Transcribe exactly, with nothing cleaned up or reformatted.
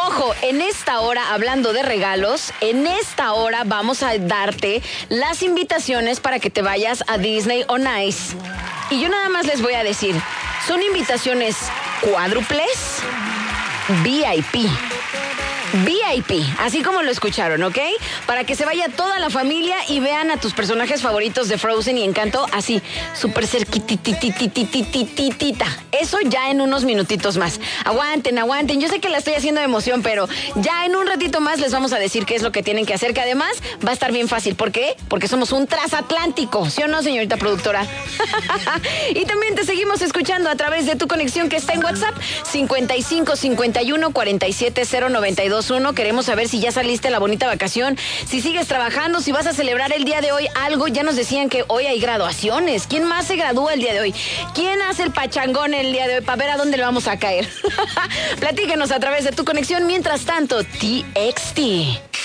ojo, en esta hora, hablando de regalos, en esta hora vamos a darte las invitaciones para que te vayas a Disney on Ice. Y yo nada más les voy a decir, son invitaciones cuádruples, V I P. V I P, así como lo escucharon, ¿ok? Para que se vaya toda la familia y vean a tus personajes favoritos de Frozen y Encanto así, súper cerquitititititititita. Eso ya en unos minutitos más. Aguanten, aguanten. Yo sé que la estoy haciendo de emoción, pero ya en un ratito más les vamos a decir qué es lo que tienen que hacer, que además va a estar bien fácil. ¿Por qué? Porque somos un transatlántico, ¿sí o no, señorita productora? Y también te seguimos escuchando a través de tu conexión que está en WhatsApp, cincuenta y cinco cincuenta y uno cuarenta y siete cero noventa y dos uno. Queremos saber si ya saliste a la bonita vacación, si sigues trabajando, si vas a celebrar el día de hoy algo. Ya nos decían que hoy hay graduaciones. ¿Quién más se gradúa el día de hoy? ¿Quién hace el pachangón el día de hoy? Para ver a dónde le vamos a caer. Platíquenos a través de tu conexión. Mientras tanto, T X T.